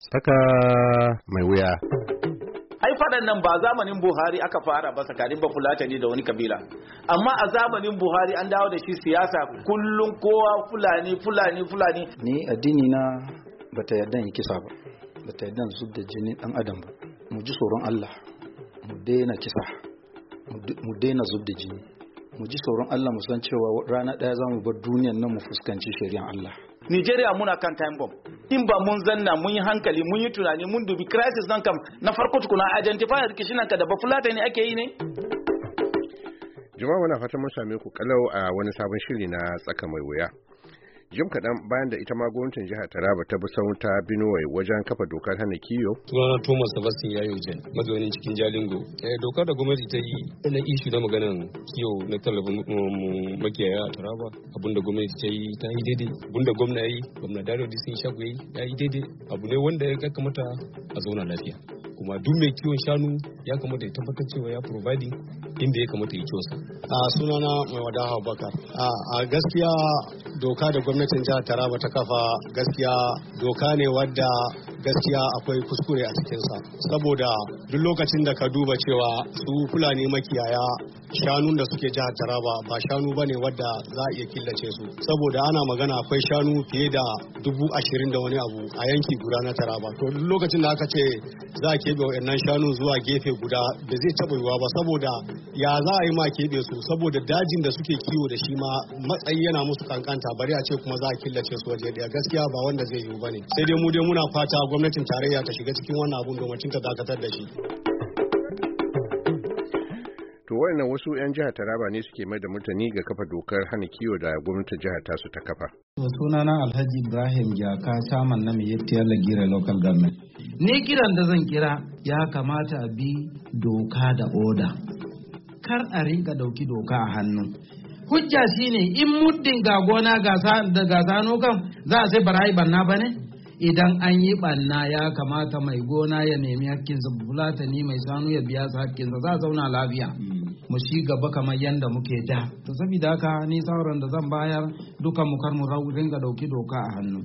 Tsaka mai wuya. Ai faɗan nan ba zamanin Buhari aka fara ba tsakanin Bafulatani da wani kabila. Amma a zamanin Buhari an dawo da shi siyasa kullum kowa Fulani. Ni addini na bata yarda yi kisa ba. Bata yarda zub da jini dan adam ba. Mu ji tsoron Allah. Mu daina kisa. Mu daina zub da jini. Mu ji tsoron Allah mu san cewa rana ɗaya za mu bar duniyar nan mu fuskanci shari'an Allah. Nigeria muna kan time bomb. In ba mun zanna mun yi hankali mun yi tunani mun dubi crisis nan kam na farko tukuna identify kishinan ka da Bafulatani ake yi ne. Jama'a muna fatan mun same ku kalau a wani sabon shiri na tsaka mai wuya. Jim kaɗan bayan da ita ma gwamnatin jihar Taraba ta bi ta Benue wajen kafa dokar hana kiyo. Sunana Thomas Sebastian Yayojen, mazaunin cikin Jalingo. Dokar da gwamnati ta yi na ishu na maganan kiyo na talabin makiyaya a Taraba. Abinda gwamnati ta yi ta yi daidai. Abinda gwamna yi, gwamna Daro Disin Shagu ya yi daidai. Abu ne wanda ya kamata a zauna lafiya. Kuma duk mai kiwon shanu ya kamata ya tabbatar cewa ya providing inda ya kamata ya kiwon sa. Sunana mai wadaha Bakar. A gaskiya doka da gwamnatin jihar Taraba ta kafa gaskiya doka ne wadda gaskiya akwai kuskure a cikinsa. Saboda duk lokacin da ka duba cewa su Fulani makiyaya shanun da suke jihar Taraba ba shanu bane wadda za a iya killace su. Saboda ana magana akwai shanu fiye da 20,000 da wani abu a yanki guda na Taraba. To duk lokacin da aka ce za a keɓe wa'annan shanu zuwa gefe guda da zai taɓa yiwuwa ba saboda ya za a yi ma keɓe su saboda dajin da suke kiwo da shi ma matsayi yana musu kankanta bari a ce kuma za a killace su waje daya gaskiya ba wanda zai yiwu bane sai dai mu dai muna fata gwamnatin tarayya ta shiga cikin wannan abun domin ta dakatar da shi. To wayannan wasu 'yan jihar Taraba ne suke mai da mutane ga kafa dokar hana kiwo da gwamnatin jihar tasu ta kafa. Sunana Alhaji Ibrahim Jaka Saman na Miyettiyar Lagire Local Government. Ni kiran da zan kira ya kamata a bi doka da oda. Kar a rinka dauki doka a hannu. Hujja shine in muddin ga gona ga sano kan za a sai barayi banna bane? Idan an yi banna ya kamata mai gona ya nemi hakkinsa, Fulatani mai sanu ya biya su hakkinsa, za a zauna lafiya. Mu shi gaba kamar yadda muke da. To saboda haka ni sauran da zan bayar dukan mu kar mu ringa dauki doka a hannu.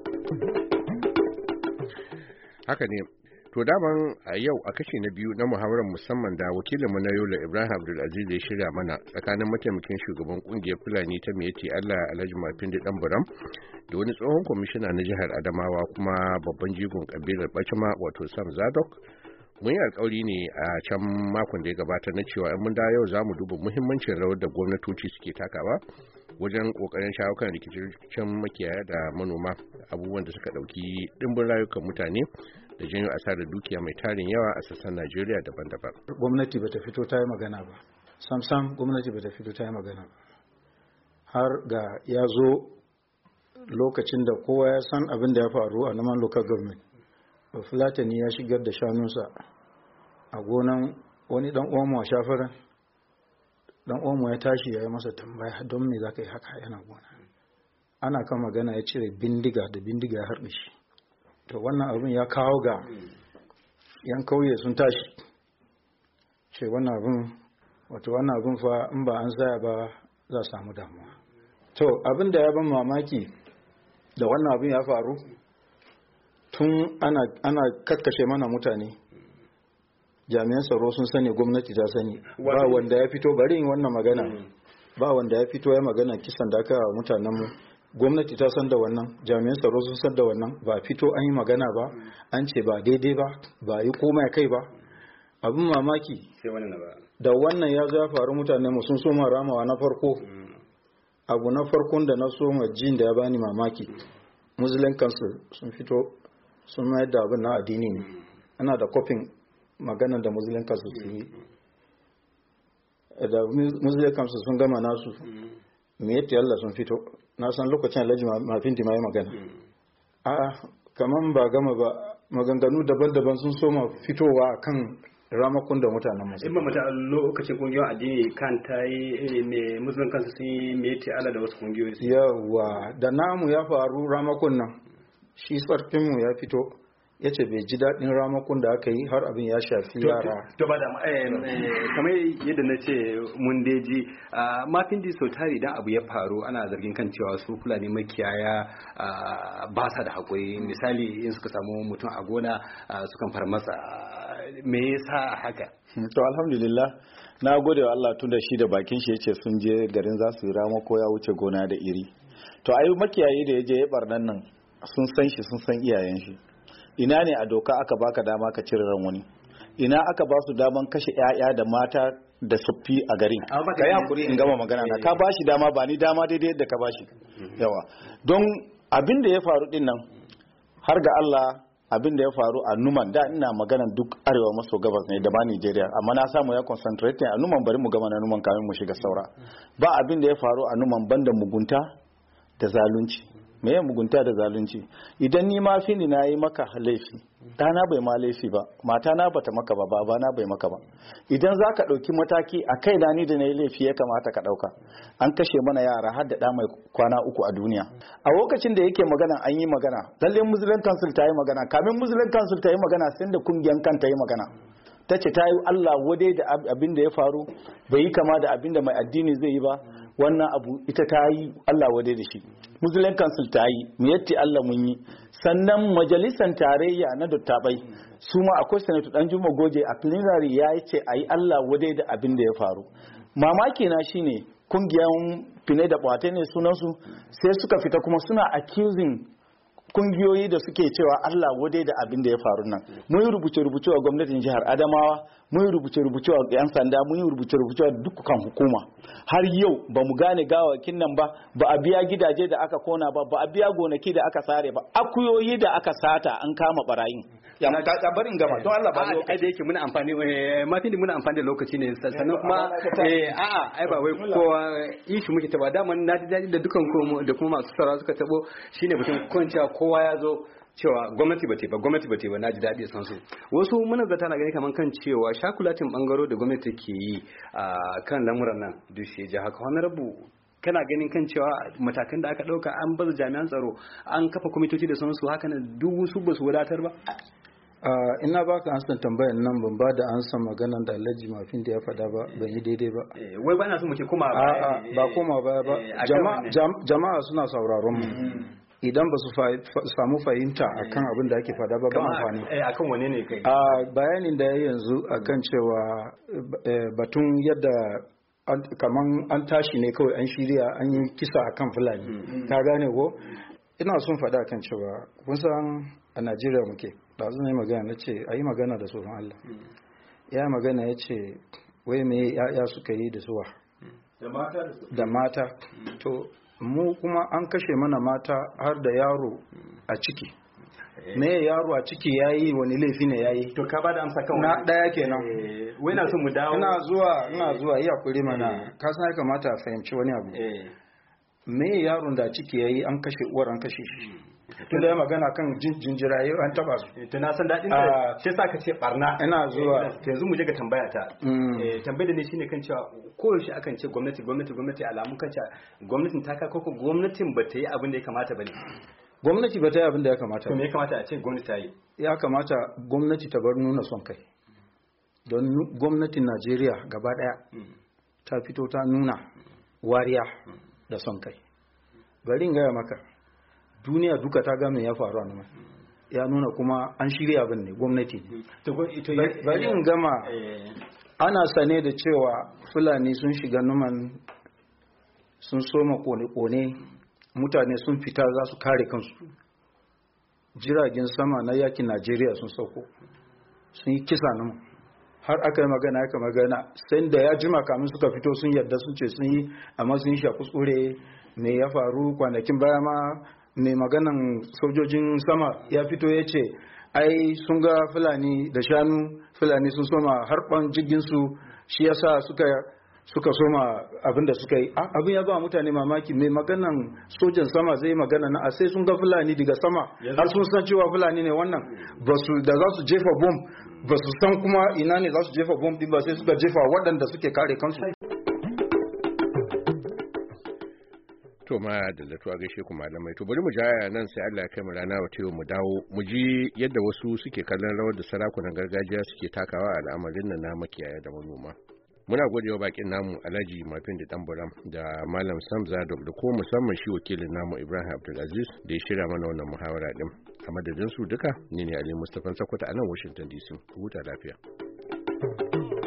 Haka ne. To daman a yau a kashi na biyu na muhawarar musamman da wakilinmu na Yola Ibrahim Abdulaziz ya shirya mana tsakanin mataimakin shugaban kungiyar Fulani ta Miyetti Allah Alhaji Mafindi Danburam da wani tsohon kwamishina na jihar Adamawa kuma babban jigon kabilar Bacima wato Sam Zadok. Mun yi alkawari ne a can makon da ya gabata na cewa in mun da yau za mu duba muhimmancin rawar da gwamnatoci suke takawa wajen kokarin shawo kan rikicin makiyaya da manoma, abubuwan da suka dauki dimbin rayukan mutane da janyo asarar dukiya mai tarin yawa a sassan Najeriya daban-daban. Gwamnati bata fito ta yi magana ba. Sam gwamnati bata fito ta yi magana ba. Har ga ya zo lokacin da kowa ya san abin da ya faru a Naman Local Government. Fulatani ya shigar da shanunsa a gonan wani dan uwanmu a Shafaran. Dan uwanmu ya tashi ya yi masa tambaya don me za ka yi haka yana gona. Ana kan magana ya cire bindiga ya harbe shi. To wannan abin ya kawo ga yan kauye sun tashi ce wannan abin fa in ba an tsaya ba za a samu damuwa. To abin da ya ban mamaki da wannan abin ya faru tun ana kakkashe mana mutane, jami'an tsaro sun sani, gwamnati ta sani, ba wanda ya fito bari yin wannan magana, ba wanda ya fito ya magana kisan da aka mutanenmu. Gwamnati ta san da wannan, jami'an tsaro sun san da wannan, ba fito an yi magana ba, an ce ba daidai ba yi komai kai ba. Abin mamaki da wannan ya zo ya faru, mutane mu sun soma ramawa na farko. Abu na farkon da na soma jin da ya bani mamaki, Muslim Council sun fito sun mayar da abin na addini ne. Ana da kofin maganar da Muslim Council su yi. Da Muslim Council sun gama nasu, Miyetti Allah sun fito. Na san lokacin Alhaji Mafindi ma yi magana. A'a, kaman ba gama ba, maganganu daban-daban sun soma fitowa kan ramakun da mutanen masu. In ba mata lokacin kungiyoyin addini kan ta yi ne Muslim kansu sun yi Miyetti Allah da wasu kungiyoyi. Yawa, da namu ya faru ramakun nan, shi sarkinmu ya fito ya ce bai ji daɗin ramakon da aka yi har abin ya shafi yara. To ba da kamar yadda na ce mun deji mafin di sau tari idan abu ya faru ana zargin kan cewa su Fulani makiyaya ba sa da haƙuri, misali in suka samu mutum a gona sukan far masa, me yasa haka? To alhamdulillah na gode wa Allah tun da shi da bakin shi yace sun je garin za su yi ramako ya wuce gona da iri. To ayi makiyayi da ya je ya barnan nan sun san shi, sun san iyayen shi. Ina ne a doka aka baka dama ka cire ran wani? Ina aka ba su daman kashe 'ya'ya da mata da suffi a garin? Ka yi hakuri in gama magana na, ka bashi dama, ba ni dama daidai yadda ka bashi. Yawa don abin da ya faru din nan har ga Allah, abin da ya faru a Numan, da ina maganan duk arewa maso gabas ne da ba Nigeria, amma na samu ya concentrate a Numan, bari mu gama na Numan kamin mu shiga saura. Ba abin da ya faru a Numan banda mugunta da zalunci. Me ya mugunta da zalunci? Idan ni ma fini na yi maka laifi, ɗana bai ma laifi ba, mata na bata maka ba, babana bai maka ba, idan za ka ɗauki mataki a kai na ni da na yi laifi ya kamata ka ɗauka. An kashe mana yara har da ɗa mai kwana 3 a duniya. A lokacin da yake magana an yi magana, lalle Muslim Council ta yi magana, kamin Muslim Council ta yi magana sai da kungiyar kan ta yi magana. Ta ce ta yi Allah wadai da abin da ya faru, bai yi kama da abin da mai addini zai yi ba, wannan abu ita ta yi Allah wadai da shi. Muslim Council ta yi, miyatti Allah mun yi. Sannan majalisar tarayya na dattabai su ma akwai Sanatu Danjuma Goje a plenary ya ce a yi Allah wadai da abin da ya faru. Mamaki na shine kungiyan Fine da Bwate ne sunansu, sai suka fita kuma suna accusing kungiyoyi da suke cewa Allah wadai da abin da ya faru nan. Mun yi rubuce-rubuce wa gwamnatin jihar Adamawa, mun yi rubuce-rubuce wa 'yan sanda, mun yi rubuce-rubuce wa dukkan hukuma. Har yau ba mu gane gawakin nan ba, ba a biya gidaje da aka kona ba, ba a biya gonaki da aka sare ba, akuyoyi da aka sata an kama barayin. Ya na ta barin gama don Allah ba ai da yake muna amfani mafi da muna amfani da lokaci ne, sannan kuma ai ba wai kowa ishi muke ta ba, dama na ji daɗi da dukan da kuma masu sauraro suka tabo shine mutum kwanciya kowa ya zo cewa gwamnati ba ta ba, na ji daɗi san su. Wasu manazarta na gani kamar kan cewa shakulatin bangaro da gwamnati ke yi a kan lamuran nan duk shi ji haka. Wani rabu kana ganin kan cewa matakan da aka ɗauka an baza jami'an tsaro, an kafa kwamitoci da sansu, haka nan duk su ba su wadatar ba? Ina baka ansan tambayar nan, ban ba da ansan maganan da Alhaji Mafin da ya faɗa ba, ban yi daidai ba. Wai ba na so muke koma ba. Ba koma ba. Jama'a suna sauraron mu. Idan ba su samu fahimta akan abin da ake fada ba amfani. Akan wane ne kai? Bayanin da ya yanzu akan cewa batun yadda kaman an tashi ne kawai an shirya an yi kisa akan Fulani. Ka gane ko? Ina son fada akan cewa kun san a Najeriya muke. Da zan yi magana na ce a yi magana da tsoron Allah. Ya magana ya ce wai me ya'ya suka yi da suwa? Da mata. To mu kuma an kashe mana mata har da yaro a ciki. Me yaro a ciki yayi, wani laifi ne yayi? To ka bada amsa kan na daya kenan. Wai na so mu dawo. Ina zuwa iya kuri mana. Ka san ya kamata a fahimci wani abu. Me yaron da ciki yayi, an kashe uwar, an kashe shi. Tun da ya magana kan jinjiraye an taba su. To na san daɗin da shi sa ka ce barna. Ina zuwa. Yanzu mu je ga tambaya ta. Tambayar da ne shine kan cewa koyaushe akan ce gwamnati alamun kan cewa gwamnatin ta ka koko gwamnatin ba ta yi abin da ya kamata ba ne. Gwamnati ba ta yi abin da ya kamata. To me ya kamata a ce gwamnati ta yi? Ya kamata gwamnati ta bar nuna son kai. Don gwamnatin Najeriya gaba daya ta fito ta nuna wariya da son kai. Bari in gaya maka, duniya duka ta ga me ya faru a nan. Ya nuna kuma an shirya abin ne, gwamnati ne. Bari in gama, ana sane da cewa Fulani sun shiga Numan, sun soma kone-kone, mutane sun fita za su kare kansu. Jiragen sama na yakin Najeriya sun sauko, sun yi kisa Numan. Har aka yi magana, sai da ya jima kamin suka fito sun yarda sun ce sun yi, amma sun yi kuskure. Me ya faru kwanakin baya ma mai maganan sojojin sama ya fito ya ce ai sun ga Fulani da shanu, Fulani sun soma harban jirginsu, shi yasa suka soma abinda suka yi. Abin ya ba mutane mamaki, mai maganan sojan sama zai magana na sai sun ga Fulani daga sama, har sun san cewa Fulani ne wannan, da za su jefa bom ba su san kuma ina ne za su jefa bom din ba, sai suka jefa waɗanda suke kare kansu. To ma da latuwa gaishe ku malamai. To bari mu jaya nan sai Allah ya kai mu rana wa mu dawo mu ji yadda wasu suke kallon rawar da sarakunan gargajiya suke takawa a al'amarin nan na makiyaya da manoma. Muna godewa bakin namu Alhaji Mafin da Tamburam da Malam Samza da ko musamman shi wakilin namu Ibrahim Abdulaziz da ya shirya mana wannan muhawara din. A madadin su duka ni ne Ali Mustapha Sakwata a nan Washington DC. Huta lafiya.